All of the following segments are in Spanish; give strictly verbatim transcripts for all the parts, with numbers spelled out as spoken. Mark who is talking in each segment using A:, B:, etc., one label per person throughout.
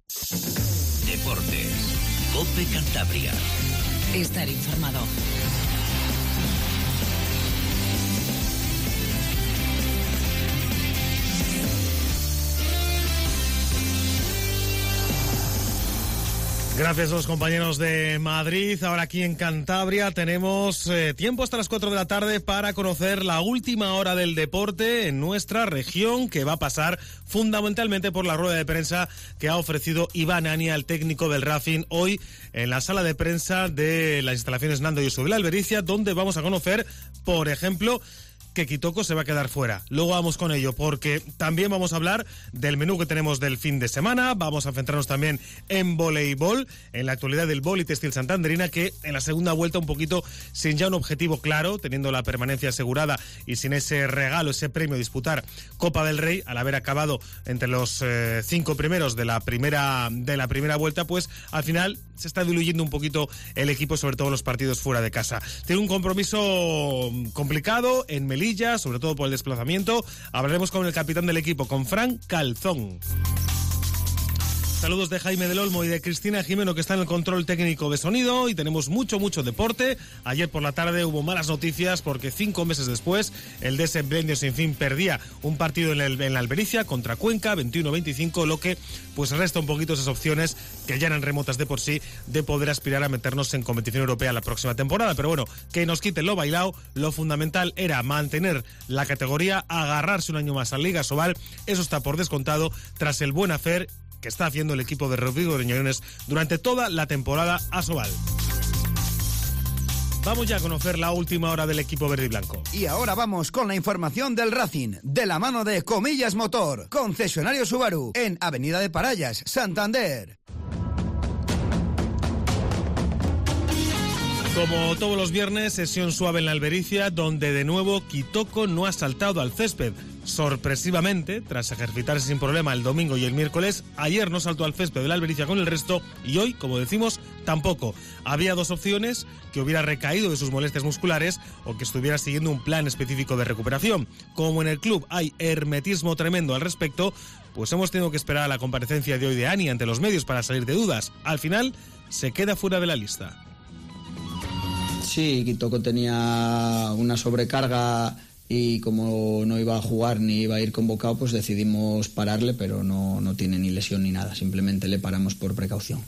A: Deportes. COPE Cantabria.
B: Estar informado.
C: Gracias a los compañeros de Madrid. Ahora aquí en Cantabria tenemos eh, tiempo hasta las cuatro de la tarde para conocer la última hora del deporte en nuestra región, que va a pasar fundamentalmente por la rueda de prensa que ha ofrecido Iván Ania, el técnico del Racing, hoy en la sala de prensa de las instalaciones Nando Yosu de la Albericia, donde vamos a conocer, por ejemplo, que Kitoko se va a quedar fuera. Luego vamos con ello, porque también vamos a hablar del menú que tenemos del fin de semana. Vamos a centrarnos también en voleibol, en la actualidad del Vóley Textil Santanderina, que en la segunda vuelta un poquito sin ya un objetivo claro, teniendo la permanencia asegurada y sin ese regalo, ese premio, disputar Copa del Rey, al haber acabado entre los eh, cinco primeros de la primera de la primera vuelta, pues al final se está diluyendo un poquito el equipo, sobre todo los partidos fuera de casa. Tiene un compromiso complicado en Melilla, sobre todo por el desplazamiento. Hablaremos con el capitán del equipo, con Fran Calzón. Saludos de Jaime del Olmo y de Cristina Jimeno, que está en el control técnico de sonido, y tenemos mucho, mucho deporte. Ayer por la tarde hubo malas noticias porque cinco meses después el D S Blendio Sin Fin perdía un partido en, el, en la Albericia contra Cuenca, veintiuno a veinticinco, lo que pues resta un poquito esas opciones que ya eran remotas de por sí de poder aspirar a meternos en competición europea la próxima temporada. Pero bueno, que nos quiten lo bailado, lo fundamental era mantener la categoría, agarrarse un año más a Liga Sobal. Eso está por descontado tras el buen hacer que está haciendo el equipo de Rodrigo Reñones durante toda la temporada Asobal. Vamos ya a conocer la última hora del equipo verde y blanco.
D: Y ahora vamos con la información del Racing, de la mano de Comillas Motor, concesionario Subaru, en Avenida de Parallas, Santander.
C: Como todos los viernes, sesión suave en la Albericia, donde de nuevo Kitoko no ha saltado al césped. Sorpresivamente, tras ejercitarse sin problema el domingo y el miércoles, ayer no saltó al césped de la Albericia con el resto y hoy, como decimos, tampoco. Había dos opciones: que hubiera recaído de sus molestias musculares o que estuviera siguiendo un plan específico de recuperación. Como en el club hay hermetismo tremendo al respecto, pues hemos tenido que esperar a la comparecencia de hoy de Ani ante los medios para salir de dudas. Al final, se queda fuera de la lista.
E: Sí, Kitoko tenía una sobrecarga y como no iba a jugar ni iba a ir convocado, pues decidimos pararle, pero no, no tiene ni lesión ni nada, simplemente le paramos por precaución.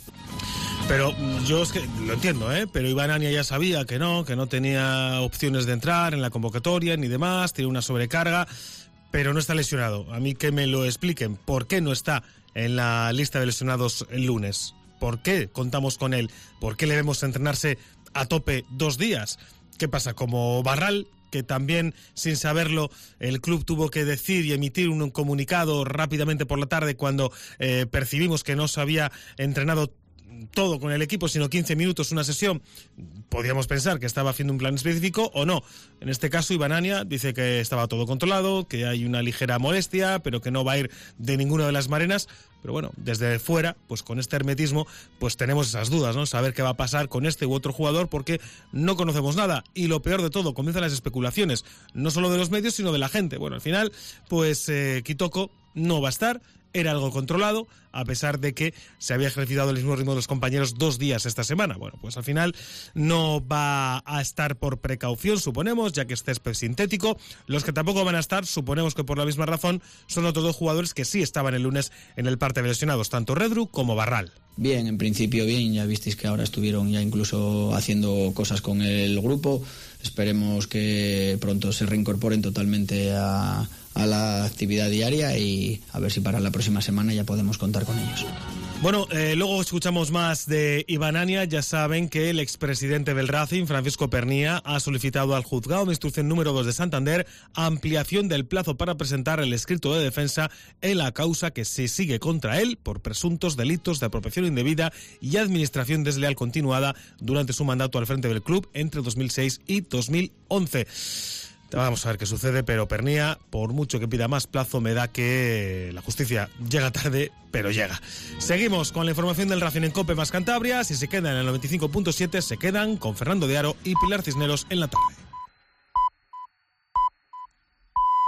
C: Pero yo es que lo entiendo, ¿eh? Pero Iván Ania ya sabía que no, que no tenía opciones de entrar en la convocatoria ni demás, tiene una sobrecarga, pero no está lesionado. A mí que me lo expliquen, ¿por qué no está en la lista de lesionados el lunes? ¿Por qué contamos con él? ¿Por qué le vemos entrenarse a tope dos días? ¿Qué pasa? Como Barral, que también, sin saberlo, el club tuvo que decir y emitir un comunicado rápidamente por la tarde cuando eh, percibimos que no se había entrenado todo con el equipo, sino quince minutos una sesión. Podríamos pensar que estaba haciendo un plan específico o no. En este caso, Iván Ania dice que estaba todo controlado, que hay una ligera molestia, pero que no va a ir de ninguna de las marenas. Pero bueno, desde fuera, pues con este hermetismo, pues tenemos esas dudas, ¿no? Saber qué va a pasar con este u otro jugador, porque no conocemos nada. Y lo peor de todo, comienzan las especulaciones, no solo de los medios, sino de la gente. Bueno, al final, pues eh, Kitoko no va a estar. Era algo controlado, a pesar de que se había ejercitado el mismo ritmo de los compañeros dos días esta semana. Bueno, pues al final no va a estar por precaución, suponemos, ya que es césped sintético. Los que tampoco van a estar, suponemos que por la misma razón, son otros dos jugadores que sí estaban el lunes en el parte de lesionados, tanto Redru como Barral.
E: Bien, en principio bien, ya visteis que ahora estuvieron ya incluso haciendo cosas con el grupo. Esperemos que pronto se reincorporen totalmente a, a la actividad diaria y a ver si para la próxima semana ya podemos contar con ellos.
C: Bueno, eh, luego escuchamos más de Iván Ania. Ya saben que el expresidente del Racing, Francisco Pernía, ha solicitado al juzgado de instrucción número dos de Santander ampliación del plazo para presentar el escrito de defensa en la causa que se sigue contra él por presuntos delitos de apropiación indebida y administración desleal continuada durante su mandato al frente del club entre dos mil seis y dos mil once. Vamos a ver qué sucede, pero Pernía, por mucho que pida más plazo, me da que la justicia llega tarde, pero llega. Seguimos con la información del Racing en COPE más Cantabria. Si se quedan en el noventa y cinco punto siete, se quedan con Fernando de Aro y Pilar Cisneros en la tarde.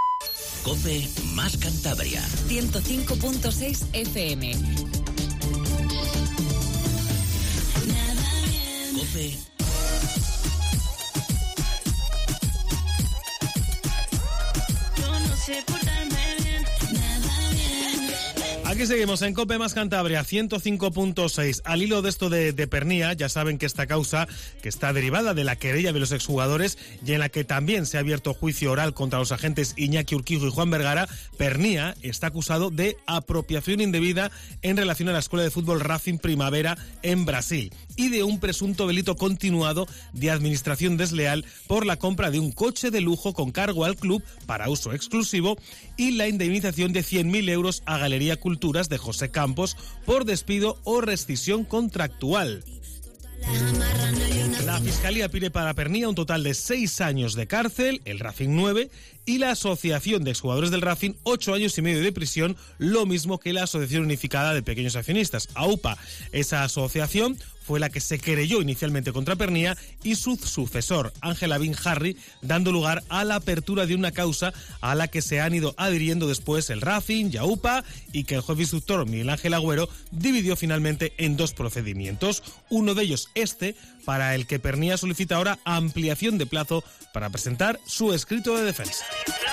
A: COPE más Cantabria.
B: ciento cinco punto seis F M.
C: Aquí seguimos en COPE más Cantabria, ciento cinco punto seis. Al hilo de esto de, de Pernía, ya saben que esta causa, que está derivada de la querella de los exjugadores y en la que también se ha abierto juicio oral contra los agentes Iñaki Urquijo y Juan Vergara, Pernía está acusado de apropiación indebida en relación a la escuela de fútbol Racing Primavera en Brasil y de un presunto delito continuado de administración desleal por la compra de un coche de lujo con cargo al club para uso exclusivo y la indemnización de cien mil euros a Galería Culturas de José Campos por despido o rescisión contractual. La Fiscalía pide para Pernía un total de seis años de cárcel, el Racing nueve, y la Asociación de Exjugadores del Racing ocho años y medio de prisión, lo mismo que la Asociación Unificada de Pequeños Accionistas, A U P A. Esa asociación fue la que se querelló inicialmente contra Pernía y su sucesor, Ángel Avín Harry, dando lugar a la apertura de una causa a la que se han ido adhiriendo después el Racing y A U P A y que el juez instructor Miguel Ángel Agüero dividió finalmente en dos procedimientos. Uno de ellos este, para el que Pernía solicita ahora ampliación de plazo para presentar su escrito de defensa.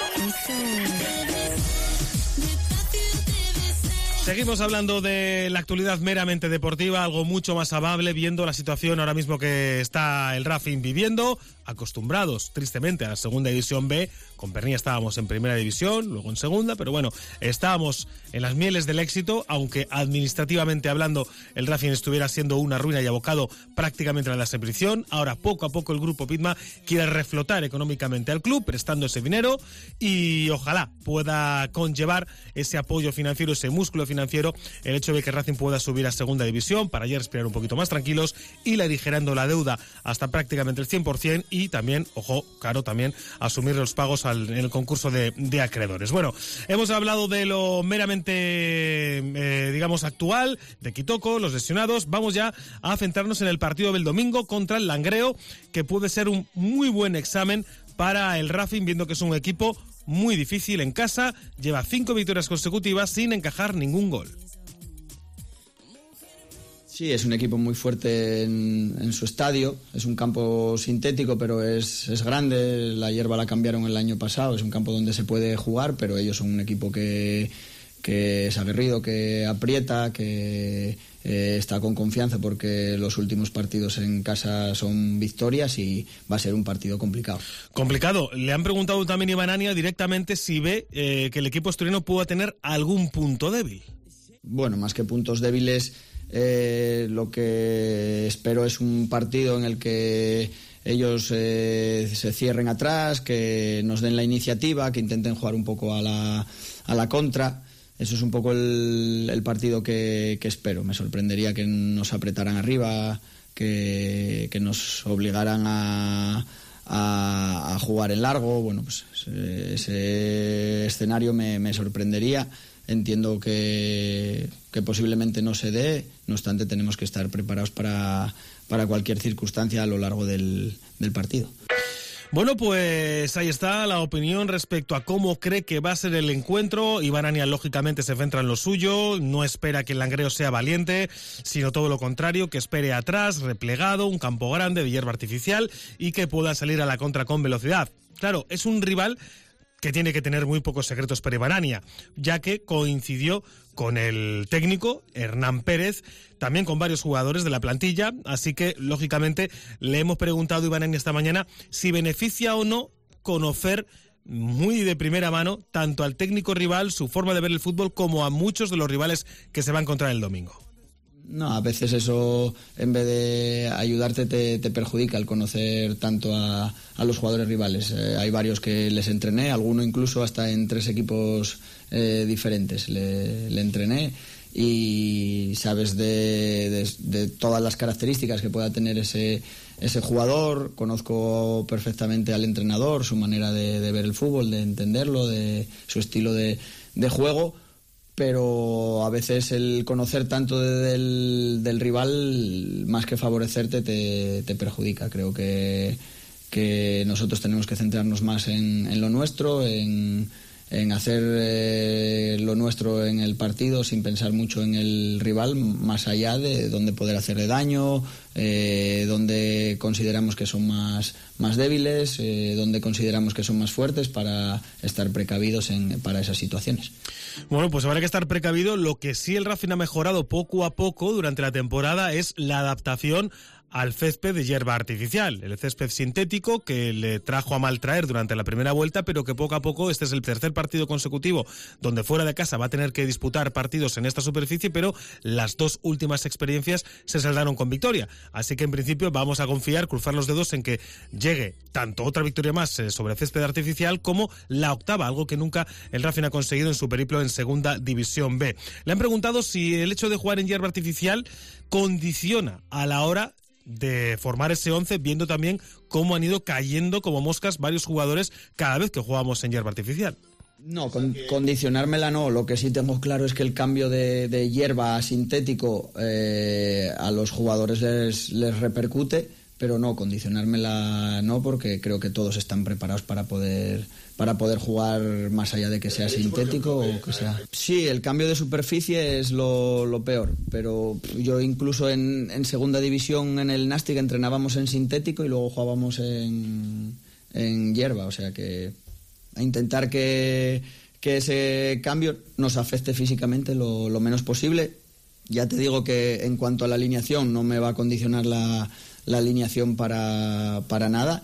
C: Seguimos hablando de la actualidad meramente deportiva, algo mucho más amable, viendo la situación ahora mismo que está el Racing viviendo, acostumbrados tristemente a la segunda división B. Con Pernía estábamos en primera división, luego en segunda, pero bueno, estábamos en las mieles del éxito, aunque administrativamente hablando el Racing estuviera siendo una ruina y abocado prácticamente a la desaparición. Ahora poco a poco el grupo Pitma quiere reflotar económicamente al club, prestando ese dinero y ojalá pueda conllevar ese apoyo financiero, ese músculo financiero, el hecho de que Racing pueda subir a segunda división para ya respirar un poquito más tranquilos, ir aligerando la deuda hasta prácticamente el cien por ciento y también, ojo, claro, también asumir los pagos al, en el concurso de, de acreedores. Bueno, hemos hablado de lo meramente, eh, digamos, actual, de Quitoco, los lesionados. Vamos ya a centrarnos en el partido del domingo contra el Langreo, que puede ser un muy buen examen para el Racing, viendo que es un equipo muy difícil en casa, lleva cinco victorias consecutivas sin encajar ningún gol.
E: Sí, es un equipo muy fuerte en, en su estadio, es un campo sintético, pero es, es grande, la hierba la cambiaron el año pasado, es un campo donde se puede jugar, pero ellos son un equipo que, que es aguerrido, que aprieta, que eh, está con confianza porque los últimos partidos en casa son victorias y va a ser un partido complicado.
C: Complicado. Le han preguntado también a Iván Ania directamente si ve eh, que el equipo asturiano pueda tener algún punto débil.
E: Bueno, más que puntos débiles, eh, lo que espero es un partido en el que ellos eh, se cierren atrás, que nos den la iniciativa, que intenten jugar un poco a la, a la contra. Eso es un poco el, el partido que, que espero. Me sorprendería que nos apretaran arriba, que, que nos obligaran a, a, a jugar en largo. Bueno, pues ese, ese escenario me, me sorprendería. Entiendo que, que posiblemente no se dé, no obstante tenemos que estar preparados para, para cualquier circunstancia a lo largo del, del partido.
C: Bueno, pues ahí está la opinión respecto a cómo cree que va a ser el encuentro. Iván Ania lógicamente se centra en lo suyo, no espera que el Langreo sea valiente, sino todo lo contrario, que espere atrás, replegado, un campo grande de hierba artificial y que pueda salir a la contra con velocidad. Claro, es un rival que tiene que tener muy pocos secretos para Iván Ania, ya que coincidió con el técnico Hernán Pérez, también con varios jugadores de la plantilla, así que lógicamente le hemos preguntado a Iván Ania esta mañana si beneficia o no conocer muy de primera mano tanto al técnico rival, su forma de ver el fútbol, como a muchos de los rivales que se va a encontrar el domingo.
E: No, a veces eso, en vez de ayudarte, te, te perjudica el conocer tanto a, a los jugadores rivales. Eh, hay varios que les entrené, alguno incluso hasta en tres equipos eh, diferentes le, le entrené, y sabes de, de, de todas las características que pueda tener ese, ese jugador. Conozco perfectamente al entrenador, su manera de, de ver el fútbol, de entenderlo, de su estilo de, de juego. Pero a veces el conocer tanto de, del, del rival, más que favorecerte, te, te perjudica. Creo que, que nosotros tenemos que centrarnos más en, en lo nuestro, en, en hacer eh, lo nuestro en el partido sin pensar mucho en el rival, más allá de dónde poder hacerle daño, eh, dónde consideramos que son más, más débiles, eh, dónde consideramos que son más fuertes, para estar precavidos en, para esas situaciones.
C: Bueno, pues habrá que estar precavido. Lo que sí el Racing ha mejorado poco a poco durante la temporada es la adaptación al césped de hierba artificial, el césped sintético que le trajo a mal traer durante la primera vuelta, pero que poco a poco, este es el tercer partido consecutivo donde fuera de casa va a tener que disputar partidos en esta superficie, pero las dos últimas experiencias se saldaron con victoria, así que en principio vamos a confiar, cruzar los dedos en que llegue tanto otra victoria más sobre el césped artificial como la octava, algo que nunca el Racing ha conseguido en su periplo en Segunda División B. Le han preguntado si el hecho de jugar en hierba artificial condiciona a la hora de formar ese once, viendo también cómo han ido cayendo como moscas varios jugadores cada vez que jugamos en hierba artificial.
E: No, con, condicionármela no. Lo que sí tengo claro es que el cambio de, de hierba a sintético eh, a los jugadores les, les repercute, pero no, condicionármela no, porque creo que todos están preparados para poder para poder jugar más allá de que sea sintético o que sea... Sí, el cambio de superficie es lo, lo peor, pero yo incluso en, en segunda división en el Nastic entrenábamos en sintético y luego jugábamos en, en hierba, o sea que a intentar que, que ese cambio nos afecte físicamente lo, lo menos posible. Ya te digo que en cuanto a la alineación no me va a condicionar la, la alineación para, para nada.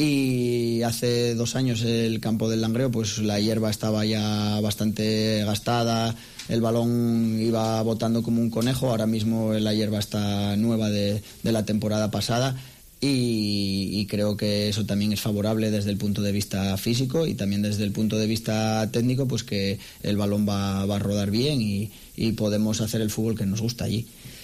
E: Y hace dos años el campo del Langreo, pues la hierba estaba ya bastante gastada, el balón iba botando como un conejo. Ahora mismo la hierba está nueva de, de la temporada pasada y, y creo que eso también es favorable desde el punto de vista físico y también desde el punto de vista técnico, pues que el balón va, va a rodar bien y, y podemos hacer el fútbol que nos gusta allí.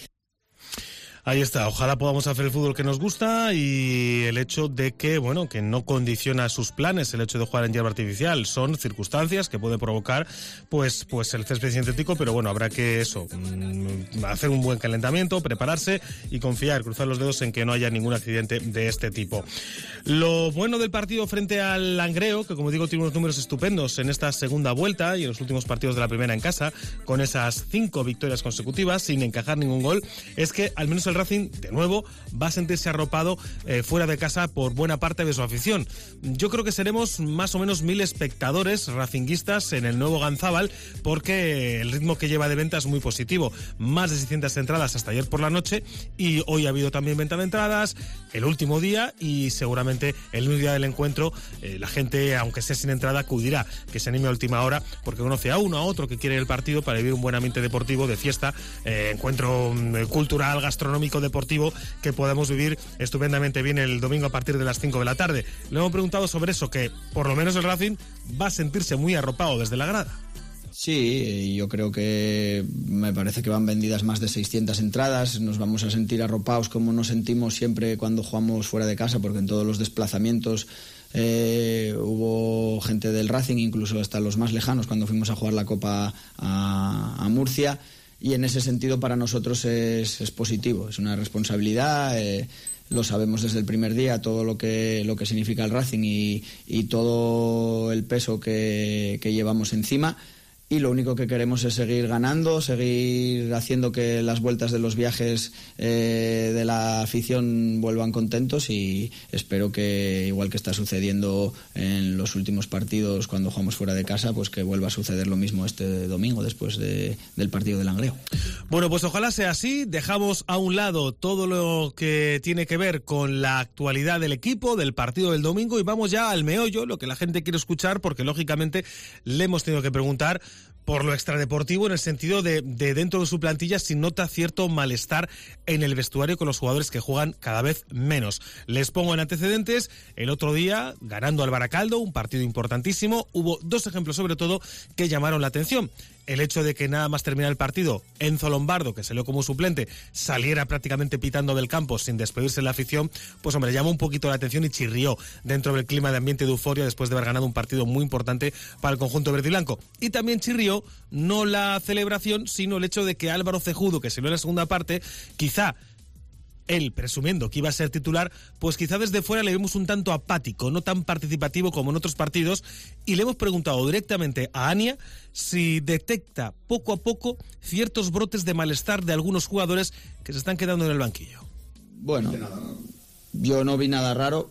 C: Ahí está, ojalá podamos hacer el fútbol que nos gusta y el hecho de que, bueno, que no condiciona sus planes el hecho de jugar en hierba artificial, son circunstancias que puede provocar pues pues el césped sintético, pero bueno, habrá que eso, hacer un buen calentamiento, prepararse y confiar, cruzar los dedos en que no haya ningún accidente de este tipo. Lo bueno del partido frente al Langreo, que como digo tiene unos números estupendos en esta segunda vuelta y en los últimos partidos de la primera en casa, con esas cinco victorias consecutivas sin encajar ningún gol, es que al menos el Racing, de nuevo, va a sentirse arropado eh, fuera de casa por buena parte de su afición. Yo creo que seremos más o menos mil espectadores racinguistas en el nuevo Ganzábal, porque el ritmo que lleva de venta es muy positivo. Más de seiscientas entradas hasta ayer por la noche y hoy ha habido también venta de entradas, el último día y seguramente el último día del encuentro eh, la gente, aunque sea sin entrada, acudirá, que se anime a última hora, porque conoce a uno a otro que quiere el partido para vivir un buen ambiente deportivo, de fiesta, eh, encuentro eh, cultural, gastronómico, deportivo, que podamos vivir estupendamente bien el domingo a partir de las cinco de la tarde. Le hemos preguntado sobre eso, que por lo menos el Racing va a sentirse muy arropado desde la grada.
E: Sí, yo creo que me parece que van vendidas más de seiscientas entradas, nos vamos a sentir arropados como nos sentimos siempre cuando jugamos fuera de casa, porque en todos los desplazamientos eh, hubo gente del Racing, incluso hasta los más lejanos, cuando fuimos a jugar la Copa a, a Murcia. Y en ese sentido para nosotros es, es positivo, es una responsabilidad, eh, lo sabemos desde el primer día, todo lo que, lo que significa el Racing y, y todo el peso que, que llevamos encima. Y lo único que queremos es seguir ganando, seguir haciendo que las vueltas de los viajes eh, de la afición vuelvan contentos y espero que, igual que está sucediendo en los últimos partidos cuando jugamos fuera de casa, pues que vuelva a suceder lo mismo este domingo después de, del partido del Langreo.
C: Bueno, pues ojalá sea así. Dejamos a un lado todo lo que tiene que ver con la actualidad del equipo, del partido del domingo, y vamos ya al meollo, lo que la gente quiere escuchar, porque lógicamente le hemos tenido que preguntar por lo extradeportivo, en el sentido de, de dentro de su plantilla, si nota cierto malestar en el vestuario con los jugadores que juegan cada vez menos. Les pongo en antecedentes: el otro día, ganando al Baracaldo, un partido importantísimo, hubo dos ejemplos sobre todo que llamaron la atención. El hecho de que nada más terminar el partido, Enzo Lombardo, que salió como suplente, saliera prácticamente pitando del campo sin despedirse de la afición, pues hombre, llamó un poquito la atención y chirrió dentro del clima de ambiente de euforia después de haber ganado un partido muy importante para el conjunto verde y blanco. Y también chirrió no la celebración, sino el hecho de que Álvaro Cejudo, que salió en la segunda parte, quizá él presumiendo que iba a ser titular, pues quizá desde fuera le vemos un tanto apático, no tan participativo como en otros partidos, y le hemos preguntado directamente a Ania si detecta poco a poco ciertos brotes de malestar de algunos jugadores que se están quedando en el banquillo.
E: Bueno, yo no vi nada raro,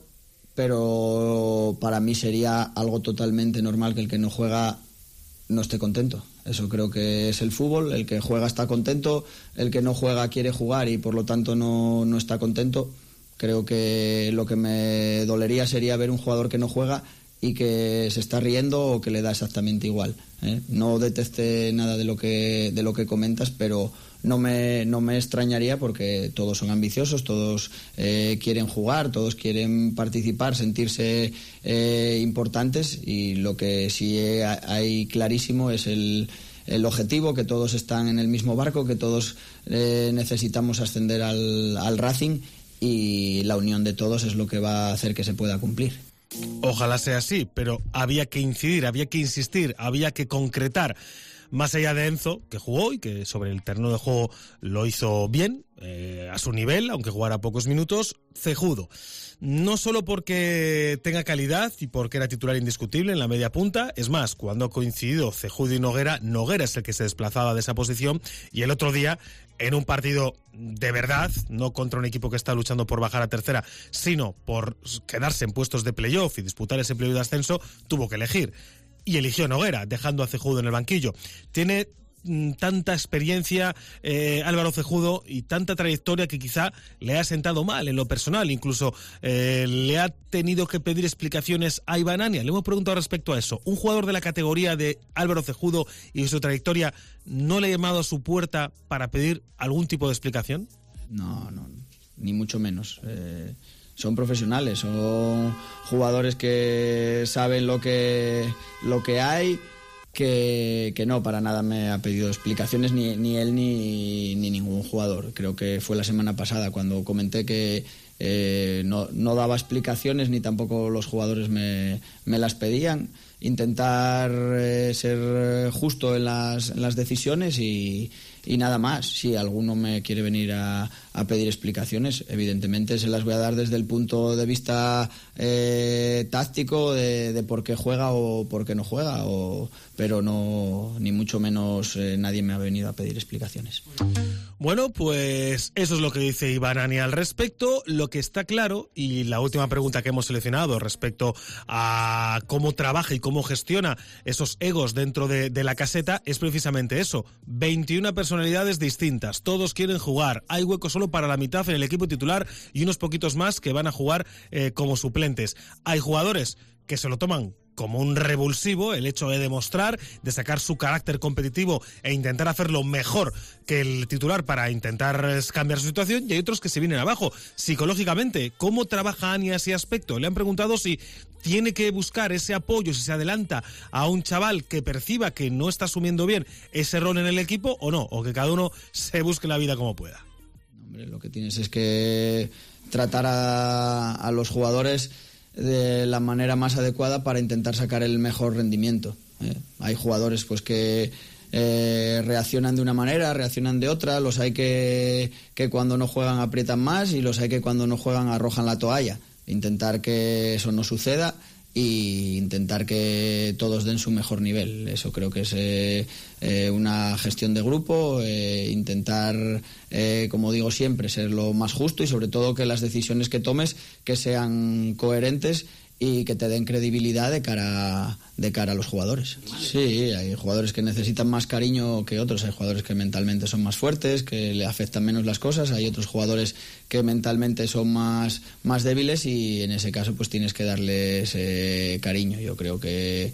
E: pero para mí sería algo totalmente normal que el que no juega no esté contento. Eso creo que es el fútbol, el que juega está contento, el que no juega quiere jugar y por lo tanto no, no está contento. Creo que lo que me dolería sería ver un jugador que no juega y que se está riendo o que le da exactamente igual, ¿eh? No detesté nada de lo que de lo que comentas, pero no me no me extrañaría porque todos son ambiciosos, todos eh, quieren jugar, todos quieren participar, sentirse eh, importantes, y lo que sí hay clarísimo es el el objetivo, que todos están en el mismo barco, que todos eh, necesitamos ascender al, al Racing, y la unión de todos es lo que va a hacer que se pueda cumplir.
C: Ojalá sea así, pero había que incidir, había que insistir, había que concretar. Más allá de Enzo, que jugó y que sobre el terreno de juego lo hizo bien, eh, a su nivel, aunque jugara pocos minutos, Cejudo. No solo porque tenga calidad y porque era titular indiscutible en la media punta, es más, cuando ha coincidido Cejudo y Noguera, Noguera es el que se desplazaba de esa posición, y el otro día, en un partido de verdad, no contra un equipo que está luchando por bajar a tercera, sino por quedarse en puestos de playoff y disputar ese playoff de ascenso, tuvo que elegir. Y eligió Noguera, dejando a Cejudo en el banquillo. Tiene mm, tanta experiencia eh, Álvaro Cejudo y tanta trayectoria que quizá le ha sentado mal en lo personal. Incluso eh, le ha tenido que pedir explicaciones a Iván Ania. Le hemos preguntado respecto a eso. ¿Un jugador de la categoría de Álvaro Cejudo y su trayectoria no le ha llamado a su puerta para pedir algún tipo de explicación?
E: No, no, ni mucho menos. Eh... Son profesionales, son jugadores que saben lo que lo que hay, que, que no, para nada me ha pedido explicaciones ni, ni él ni, ni ningún jugador. Creo que fue la semana pasada cuando comenté que eh, no, no daba explicaciones ni tampoco los jugadores me, me las pedían. Intentar eh, ser justo en las, en las decisiones y, y nada más. Si alguno me quiere venir a, a pedir explicaciones, evidentemente se las voy a dar desde el punto de vista eh, táctico de, de por qué juega o por qué no juega, o, pero no, ni mucho menos eh, nadie me ha venido a pedir explicaciones.
C: Bueno, pues eso es lo que dice Iván Ania al respecto. Lo que está claro, y la última pregunta que hemos seleccionado respecto a cómo trabaja y cómo gestiona esos egos dentro de, de la caseta, es precisamente eso. veintiuna personalidades distintas, todos quieren jugar, hay hueco solo para la mitad en el equipo titular y unos poquitos más que van a jugar eh, como suplentes. Hay jugadores que se lo toman como un revulsivo, el hecho de demostrar, de sacar su carácter competitivo e intentar hacerlo mejor que el titular para intentar cambiar su situación, y hay otros que se vienen abajo. Psicológicamente, ¿cómo trabaja Ania ese aspecto? Le han preguntado si tiene que buscar ese apoyo, si se adelanta a un chaval que perciba que no está asumiendo bien ese rol en el equipo o no, o que cada uno se busque la vida como pueda.
E: Hombre, lo que tienes es que tratar a, a los jugadores de la manera más adecuada para intentar sacar el mejor rendimiento. ¿eh? Hay jugadores pues que eh, reaccionan de una manera, reaccionan de otra, los hay que, que cuando no juegan aprietan más y los hay que cuando no juegan arrojan la toalla. Intentar que eso no suceda e intentar que todos den su mejor nivel. Eso creo que es eh, eh, una gestión de grupo, eh, intentar, eh, como digo siempre, ser lo más justo y sobre todo que las decisiones que tomes que sean coherentes y que te den credibilidad de cara de cara a los jugadores. Sí, hay jugadores que necesitan más cariño que otros, hay jugadores que mentalmente son más fuertes, que le afectan menos las cosas, hay otros jugadores que mentalmente son más, más débiles y en ese caso pues tienes que darles eh, cariño. Yo creo que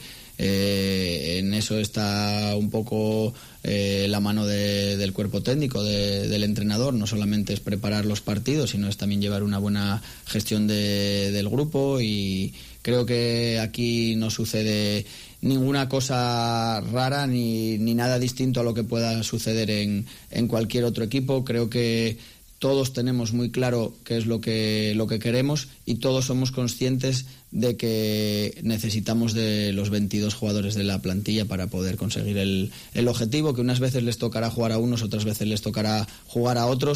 E: eh, en eso está un poco eh, la mano de, del cuerpo técnico, de, del entrenador. No solamente es preparar los partidos, sino es también llevar una buena gestión de, del grupo, y creo que aquí no sucede ninguna cosa rara ni, ni nada distinto a lo que pueda suceder en, en cualquier otro equipo. Creo que todos tenemos muy claro qué es lo que, lo que queremos y todos somos conscientes de que necesitamos de los veintidós jugadores de la plantilla para poder conseguir el, el objetivo, que unas veces les tocará jugar a unos, otras veces les tocará jugar a otros,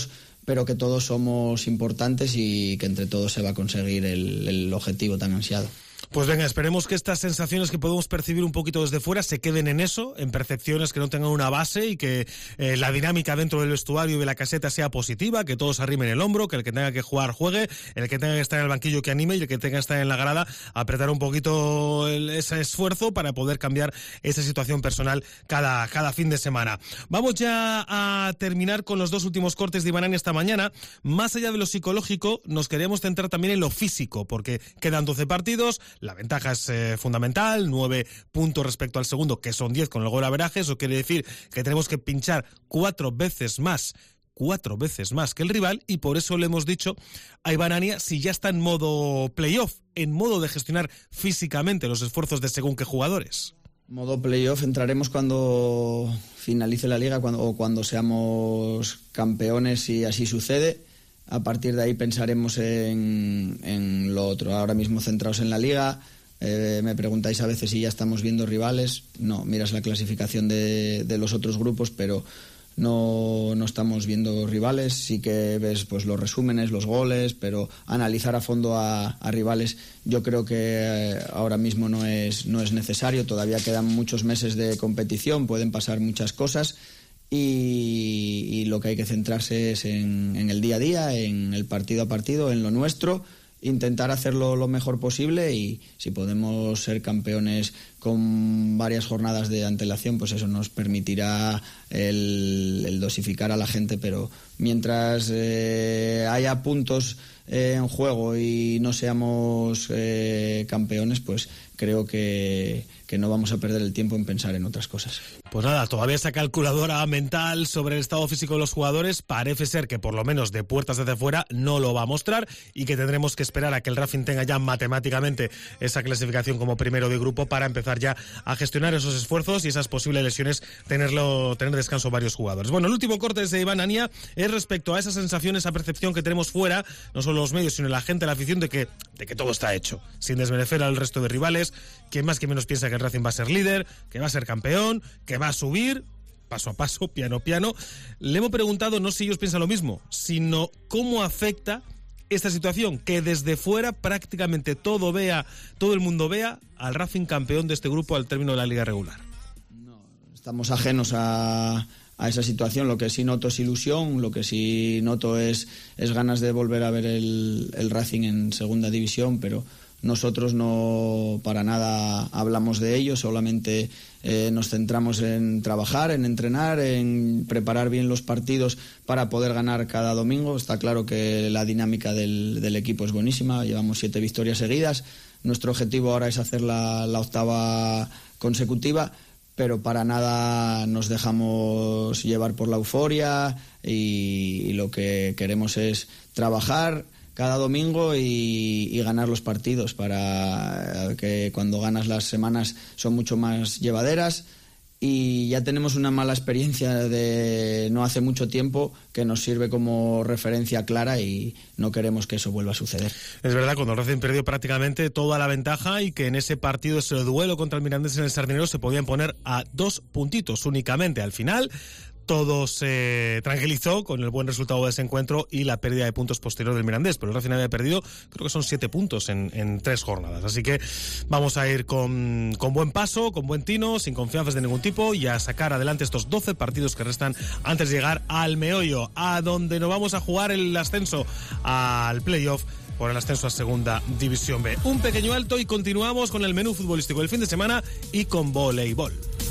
E: pero que todos somos importantes y que entre todos se va a conseguir el, el objetivo tan ansiado.
C: Pues venga, esperemos que estas sensaciones que podemos percibir un poquito desde fuera se queden en eso, en percepciones que no tengan una base y que eh, la dinámica dentro del vestuario y de la caseta sea positiva, que todos arrimen el hombro, que el que tenga que jugar juegue, el que tenga que estar en el banquillo que anime y el que tenga que estar en la grada apretar un poquito el, ese esfuerzo para poder cambiar esa situación personal cada, cada fin de semana. Vamos ya a terminar con los dos últimos cortes de Ibanani esta mañana. Más allá de lo psicológico, nos queremos centrar también en lo físico, porque quedan doce partidos. La ventaja es eh, fundamental, nueve puntos respecto al segundo, que son diez con el gol averaje. Eso quiere decir que tenemos que pinchar cuatro veces más, cuatro veces más que el rival, y por eso le hemos dicho a Ibanani si ya está en modo playoff, en modo de gestionar físicamente los esfuerzos de según qué jugadores.
E: Modo playoff entraremos cuando finalice la liga cuando, o cuando seamos campeones, si así sucede. A partir de ahí pensaremos en, en lo otro. Ahora mismo centrados en la liga. Eh, me preguntáis a veces si ya estamos viendo rivales. No, miras la clasificación de, de los otros grupos, pero no, no estamos viendo rivales. Sí que ves pues los resúmenes, los goles, pero analizar a fondo a, a rivales yo creo que ahora mismo no es, no es necesario. Todavía quedan muchos meses de competición, pueden pasar muchas cosas. Y, y lo que hay que centrarse es en, en el día a día, en el partido a partido, en lo nuestro, intentar hacerlo lo mejor posible, y si podemos ser campeones con varias jornadas de antelación, pues eso nos permitirá el, el dosificar a la gente, pero mientras eh, haya puntos eh, en juego y no seamos eh, campeones, pues creo que, que no vamos a perder el tiempo en pensar en otras cosas.
C: Pues nada, todavía esa calculadora mental sobre el estado físico de los jugadores parece ser que por lo menos de puertas desde fuera no lo va a mostrar, y que tendremos que esperar a que el Racing tenga ya matemáticamente esa clasificación como primero de grupo para empezar ya a gestionar esos esfuerzos y esas posibles lesiones, tenerlo tener descanso varios jugadores. Bueno, el último corte de Ibanani es respecto a esa sensación, esa percepción que tenemos fuera, no solo los medios, sino la gente, la afición, de que, de que todo está hecho, sin desmerecer al resto de rivales, que más que menos piensa que el Racing va a ser líder, que va a ser campeón, que va a subir paso a paso, piano piano. Le hemos preguntado no si ellos piensan lo mismo, sino cómo afecta esta situación, que desde fuera prácticamente todo vea, todo el mundo vea al Racing campeón de este grupo al término de la liga regular.
E: No, estamos ajenos a, a esa situación. Lo que sí noto es ilusión, lo que sí noto es, es ganas de volver a ver el, el Racing en segunda división, pero nosotros no para nada hablamos de ello, solamente eh, nos centramos en trabajar, en entrenar, en preparar bien los partidos para poder ganar cada domingo. Está claro que la dinámica del, del equipo es buenísima, llevamos siete victorias seguidas. Nuestro objetivo ahora es hacer la, la octava consecutiva, pero para nada nos dejamos llevar por la euforia, y, y lo que queremos es trabajar cada domingo y, y ganar los partidos, para que cuando ganas las semanas son mucho más llevaderas. Y ya tenemos una mala experiencia de no hace mucho tiempo que nos sirve como referencia clara, y no queremos que eso vuelva a suceder.
C: Es verdad, cuando el Racing perdió prácticamente toda la ventaja, y que en ese partido, ese duelo contra el Mirandés en el Sardinero, se podían poner a dos puntitos únicamente. Al final todo se tranquilizó con el buen resultado de ese encuentro y la pérdida de puntos posterior del Mirandés, pero el Racing había perdido, creo que son siete puntos en, en tres jornadas, así que vamos a ir con, con buen paso, con buen tino, sin confianzas de ningún tipo, y a sacar adelante estos doce partidos que restan antes de llegar al meollo, a donde nos vamos a jugar el ascenso al playoff por el ascenso a Segunda División B. Un pequeño alto y continuamos con el menú futbolístico del fin de semana y con voleibol.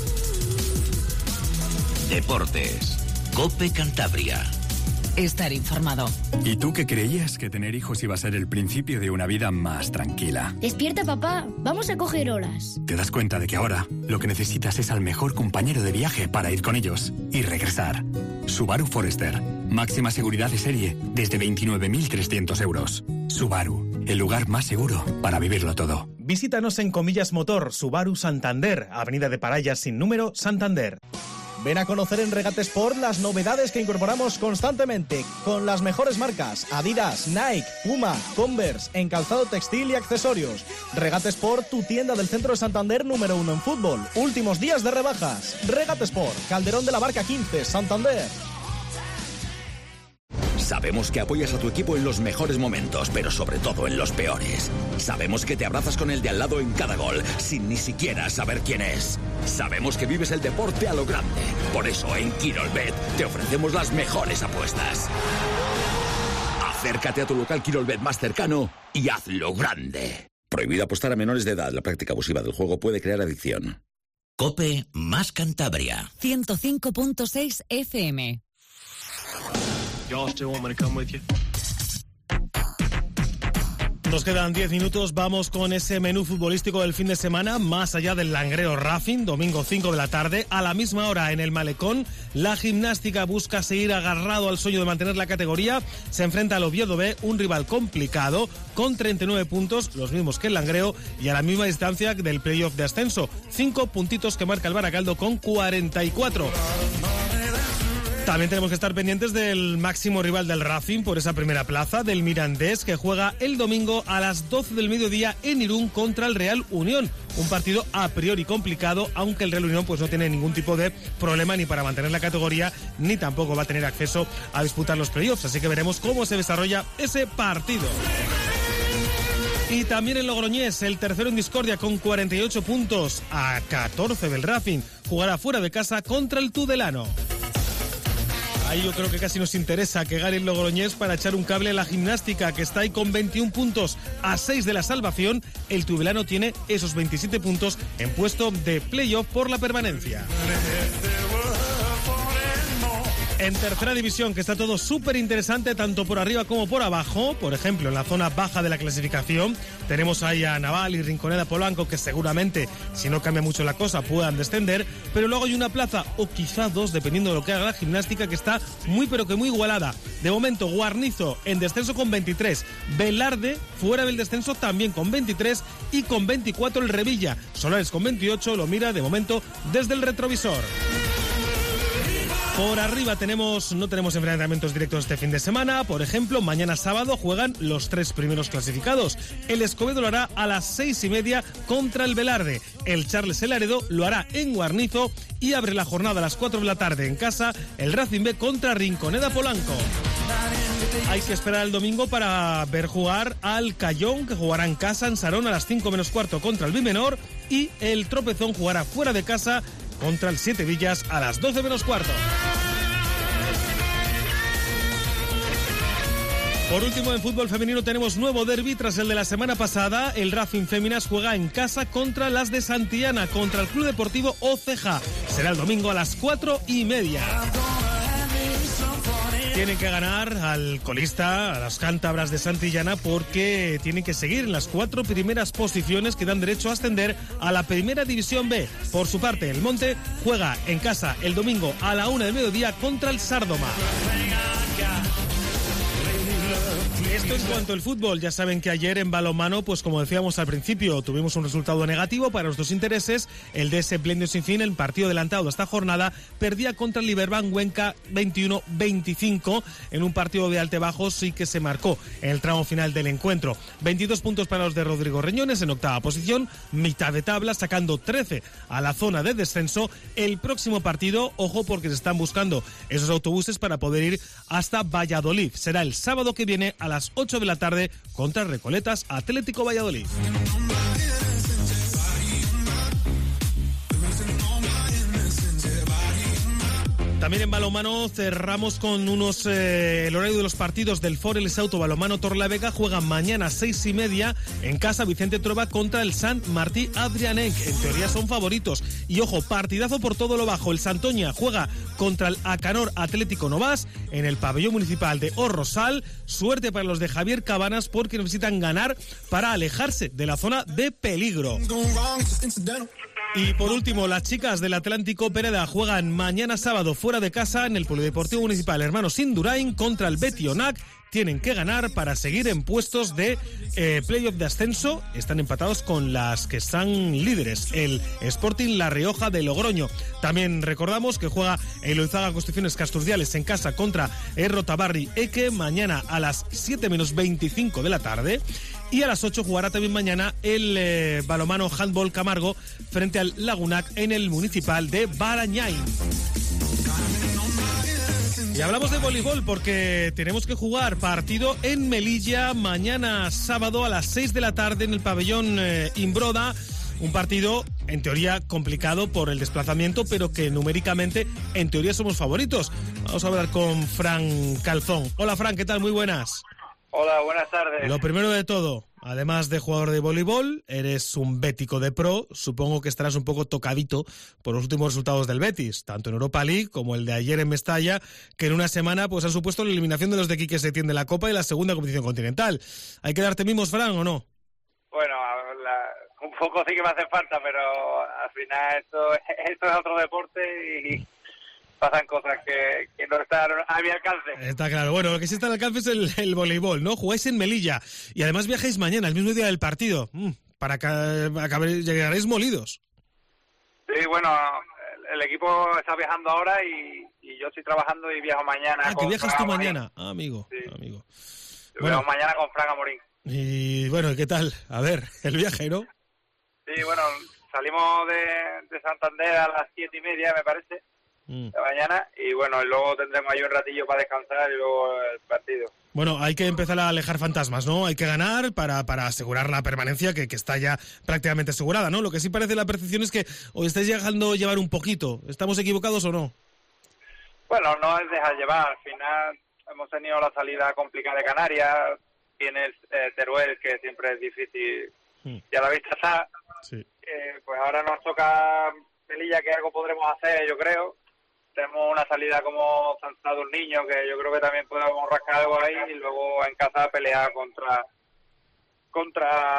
A: Deportes. COPE Cantabria.
B: Estar informado.
F: ¿Y tú qué creías? Que tener hijos iba a ser el principio de una vida más tranquila.
G: Despierta, papá. Vamos a coger horas.
F: Te das cuenta de que ahora lo que necesitas es al mejor compañero de viaje para ir con ellos y regresar. Subaru Forester. Máxima seguridad de serie desde veintinueve mil trescientos euros. Subaru. El lugar más seguro para vivirlo todo.
C: Visítanos en Comillas Motor, Subaru Santander, Avenida de Parayas sin número, Santander.
H: Ven a conocer en Regate Sport las novedades que incorporamos constantemente, con las mejores marcas: Adidas, Nike, Puma, Converse, en calzado textil y accesorios. Regate Sport, tu tienda del centro de Santander número uno en fútbol. Últimos días de rebajas. Regate Sport, Calderón de la Barca quince, Santander.
I: Sabemos que apoyas a tu equipo en los mejores momentos, pero sobre todo en los peores. Sabemos que te abrazas con el de al lado en cada gol, sin ni siquiera saber quién es. Sabemos que vives el deporte a lo grande. Por eso en Quirolbet te ofrecemos las mejores apuestas. Acércate a tu local Quirolbet más cercano y hazlo grande. Prohibido apostar a menores de edad. La práctica abusiva del juego puede crear adicción.
A: COPE más Cantabria.
B: ciento cinco punto seis F M.
C: Nos quedan diez minutos, vamos con ese menú futbolístico del fin de semana, más allá del Langreo Racing, domingo cinco de la tarde. A la misma hora en el Malecón, la Gimnástica busca seguir agarrado al sueño de mantener la categoría. Se enfrenta al Oviedo B, un rival complicado, con treinta y nueve puntos, los mismos que el Langreo, y a la misma distancia del playoff de ascenso. Cinco puntitos que marca el Baracaldo con cuarenta y cuatro. También tenemos que estar pendientes del máximo rival del Racing por esa primera plaza, del Mirandés, que juega el domingo a las doce del mediodía en Irún contra el Real Unión. Un partido a priori complicado, aunque el Real Unión pues no tiene ningún tipo de problema ni para mantener la categoría, ni tampoco va a tener acceso a disputar los playoffs. Así que veremos cómo se desarrolla ese partido. Y también en Logroñés, el tercero en discordia con cuarenta y ocho puntos a catorce del Racing, jugará fuera de casa contra el Tudelano. Ahí yo creo que casi nos interesa que gane el Logroñés para echar un cable a la Gimnástica, que está ahí con veintiún puntos a seis de la salvación. El Tudelano tiene esos veintisiete puntos en puesto de playoff por la permanencia. En tercera división, que está todo súper interesante tanto por arriba como por abajo. Por ejemplo, en la zona baja de la clasificación tenemos ahí a Naval y Rinconeda Polanco, que seguramente, si no cambia mucho la cosa, puedan descender. Pero luego hay una plaza, o quizá dos, dependiendo de lo que haga la Gimnástica, que está muy pero que muy igualada. De momento, Guarnizo en descenso con veintitrés, Velarde fuera del descenso también con veintitrés, y con veinticuatro el Revilla. Solares con veintiocho, lo mira de momento desde el retrovisor. Por arriba tenemos, no tenemos enfrentamientos directos este fin de semana. Por ejemplo, mañana sábado juegan los tres primeros clasificados. El Escobedo lo hará a las seis y media contra el Velarde. El Charles El Laredo lo hará en Guarnizo, y abre la jornada a las cuatro de la tarde en casa el Racing B contra Rinconeda Polanco. Hay que esperar el domingo para ver jugar al Cayón, que jugará en casa en Sarón a las cinco menos cuarto contra el Bimenor, y el Tropezón jugará fuera de casa contra el Siete Villas a las doce menos cuarto. Por último, en fútbol femenino tenemos nuevo derbi tras el de la semana pasada. El Racing Féminas juega en casa contra las de Santillana, contra el Club Deportivo Oceja. Será el domingo a las cuatro y media. Tienen que ganar al colista, a las cántabras de Santillana, porque tienen que seguir en las cuatro primeras posiciones que dan derecho a ascender a la Primera División B. Por su parte, el Monte juega en casa el domingo a la una del mediodía contra el Sárdoma. Esto en cuanto al fútbol. Ya saben que ayer en balonmano, pues como decíamos al principio, tuvimos un resultado negativo para los dos intereses. El D S Blendio Sin Fin, el partido adelantado de esta jornada, perdía contra el Liberbank Cuenca veintiuno veinticinco en un partido de altibajos. Sí que se marcó en el tramo final del encuentro. veintidós puntos para los de Rodrigo Reñones en octava posición, mitad de tabla, sacando trece a la zona de descenso. El próximo partido, ojo, porque se están buscando esos autobuses para poder ir hasta Valladolid. Será el sábado que viene a las ocho de la tarde contra Recoletas Atlético Valladolid. También en balonmano cerramos con unos eh, el horario de los partidos del Forel Auto Balonmano Torlavega. Juegan mañana a seis y media en casa Vicente Trueba contra el Sant Martí Adrianenc. En teoría son favoritos. Y ojo, partidazo por todo lo bajo. El Santoña juega contra el Acanor Atlético Novas en el pabellón municipal de Orrosal. Suerte para los de Javier Cabanas, porque necesitan ganar para alejarse de la zona de peligro. Y por último, las chicas del Atlántico Pereda juegan mañana sábado fuera de casa en el Polideportivo Municipal Hermanos Indurain contra el Betionac. Tienen que ganar para seguir en puestos de eh, playoff de ascenso. Están empatados con las que están líderes, el Sporting La Rioja de Logroño. También recordamos que juega el Loizaga Construcciones Casturdiales en casa contra Erro Tabarri Eque mañana a las siete menos veinticinco de la tarde. Y a las ocho jugará también mañana el eh, balonmano Handball Camargo frente al Lagunac en el municipal de Barañáin. Y hablamos de voleibol porque tenemos que jugar partido en Melilla mañana sábado a las seis de la tarde en el pabellón eh, Imbroda. Un partido, en teoría, complicado por el desplazamiento, pero que numéricamente, en teoría, somos favoritos. Vamos a hablar con Fran Calzón. Hola, Fran, ¿qué tal? Muy buenas.
J: Hola, buenas tardes.
C: Lo primero de todo, además de jugador de voleibol, eres un bético de pro. Supongo que estarás un poco tocadito por los últimos resultados del Betis, tanto en Europa League como el de ayer en Mestalla, que en una semana pues han supuesto la eliminación de los de Quique Setién de la Copa y la segunda competición continental. ¿Hay que darte mimos, Fran, o no?
J: Bueno, la, un poco sí que me hace falta, pero al final esto, esto es otro deporte y pasan cosas que, que no están a mi alcance.
C: Está claro. Bueno, lo que sí está al alcance es el, el voleibol, ¿no? Jugáis en Melilla y además viajáis mañana, el mismo día del partido. Mm, para que acabe, llegaréis molidos.
J: Sí, bueno, el, el equipo está viajando ahora y, y yo estoy trabajando y viajo mañana.
C: Ah, que viajas
J: Fran
C: tú
J: Amorín.
C: mañana. Ah, amigo,
J: sí.
C: amigo.
J: Bueno,
C: Bueno,
J: mañana con Fran Amorín.
C: y bueno, ¿qué tal? A ver, el viaje, ¿no?
J: Sí, bueno, salimos de, de Santander a las siete y media, me parece,
C: Mm.
J: de mañana, y bueno, y luego tendremos ahí un ratillo para descansar y luego el partido.
C: Bueno, hay que empezar a alejar fantasmas, ¿no? Hay que ganar para, para asegurar la permanencia que, que está ya prácticamente asegurada, ¿no? Lo que sí parece la percepción es que os estáis dejando llevar un poquito. ¿Estamos equivocados o no?
J: Bueno, no es dejar llevar, al final hemos tenido la salida complicada de Canarias, tiene el eh, Teruel, que siempre es difícil,
C: Mm.
J: y a la vista está,
C: Sí.
J: eh, pues ahora nos toca Melilla, que algo podremos hacer, yo creo. Tenemos una salida como Santa de un Niño, que yo creo que también podemos rascar algo ahí, y luego en casa pelear contra contra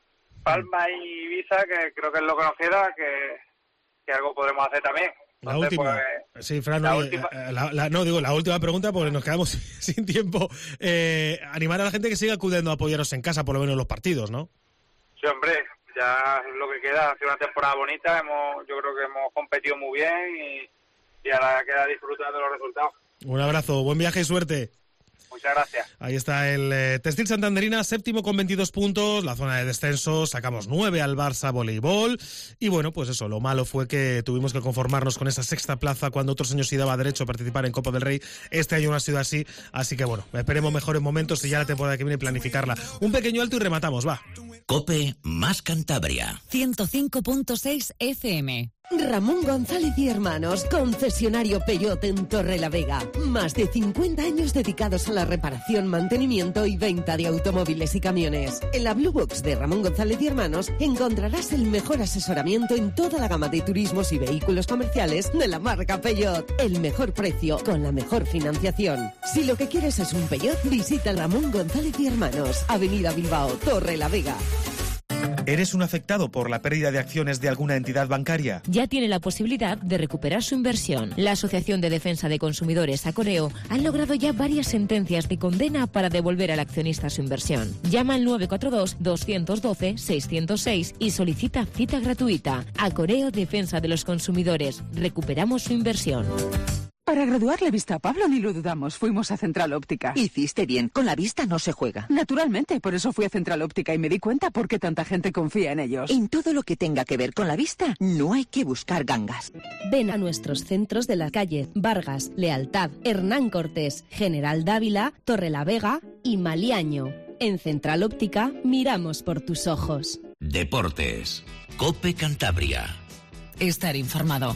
J: Palma y Ibiza, que creo que es lo que nos queda, que, que algo podremos hacer también.
C: La
J: Entonces,
C: última.
J: pues,
C: Sí, Fran,
J: la
C: oye,
J: última-
C: eh, la- la- no, digo, la última pregunta porque nos quedamos sin tiempo. Eh, animar a la gente que siga acudiendo a apoyaros en casa, por lo menos en los partidos, ¿no?
J: sí, hombre, ya es lo que queda. Ha sido una temporada bonita, hemos, yo creo que hemos competido muy bien y, y ahora queda disfrutar de los resultados.
C: Un abrazo, buen viaje y suerte.
J: Muchas gracias.
C: Ahí está el eh, Textil Santanderina, séptimo con veintidós puntos, la zona de descenso, sacamos nueve al Barça Voleibol y bueno, pues eso, lo malo fue que tuvimos que conformarnos con esa sexta plaza cuando otros años sí daba derecho a participar en Copa del Rey. Este año no ha sido así, así que bueno, esperemos mejores momentos y ya la temporada que viene planificarla. Un pequeño alto y rematamos, va.
A: Cope más Cantabria.
B: ciento cinco punto seis F M.
K: Ramón González y Hermanos, concesionario Peugeot en Torrelavega. Más de cincuenta años dedicados a la reparación, mantenimiento y venta de automóviles y camiones. En la Blue Box de Ramón González y Hermanos encontrarás el mejor asesoramiento en toda la gama de turismos y vehículos comerciales de la marca Peugeot. El mejor precio con la mejor financiación. Si lo que quieres es un Peugeot, visita Ramón González y Hermanos, Avenida Bilbao, Torrelavega.
L: ¿Eres un afectado por la pérdida de acciones de alguna entidad bancaria?
M: Ya tiene la posibilidad de recuperar su inversión. La Asociación de Defensa de Consumidores, Acoreo, han logrado ya varias sentencias de condena para devolver al accionista su inversión. Llama al nueve cuatro dos, dos uno dos, seis cero seis y solicita cita gratuita. Acoreo Defensa de los Consumidores. Recuperamos su inversión.
N: Para graduar la vista a Pablo ni lo dudamos, fuimos a Central Óptica.
O: Hiciste bien, con la vista no se juega.
N: Naturalmente, por eso fui a Central Óptica y me di cuenta por qué tanta gente confía en ellos.
O: En todo lo que tenga que ver con la vista, no hay que buscar gangas.
K: Ven a nuestros centros de la calle Vargas, Lealtad, Hernán Cortés, General Dávila, Torrelavega y Maliaño. En Central Óptica miramos por tus ojos.
A: Deportes. Cope Cantabria.
B: Estar informado.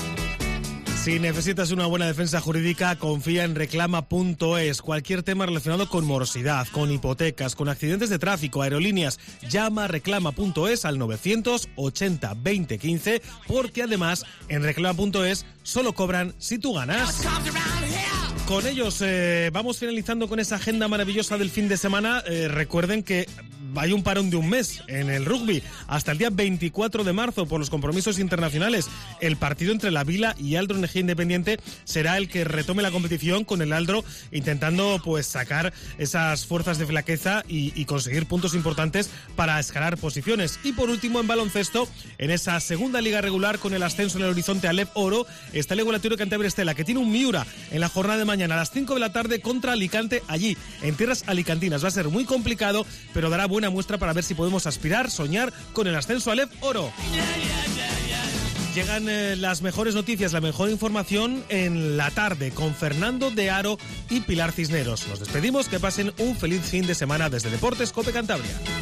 C: Si necesitas una buena defensa jurídica, confía en reclama punto es. Cualquier tema relacionado con morosidad, con hipotecas, con accidentes de tráfico, aerolíneas, llama a reclama punto es al novecientos ochenta veinte quince, porque además en reclama punto es solo cobran si tú ganas. Con ellos eh, vamos finalizando con esa agenda maravillosa del fin de semana. Eh, recuerden que hay un parón de un mes en el rugby hasta el día veinticuatro de marzo por los compromisos internacionales. El partido entre la Vila y Aldro Energía Independiente será el que retome la competición, con el Aldro intentando pues sacar esas fuerzas de flaqueza y, y conseguir puntos importantes para escalar posiciones. Y por último, en baloncesto, en esa segunda liga regular con el ascenso en el horizonte a Alep Oro, está el Igualatorio Cantabria Estela, que tiene un Miura en la jornada de mañana a las cinco de la tarde contra Alicante, allí en tierras alicantinas. Va a ser muy complicado, pero dará buena muestra para ver si podemos aspirar, soñar con el ascenso a Alep Oro. llegan eh, las mejores noticias, la mejor información en la tarde con Fernando de Aro y Pilar Cisneros. Nos despedimos, que pasen un feliz fin de semana desde Deportes Cope Cantabria.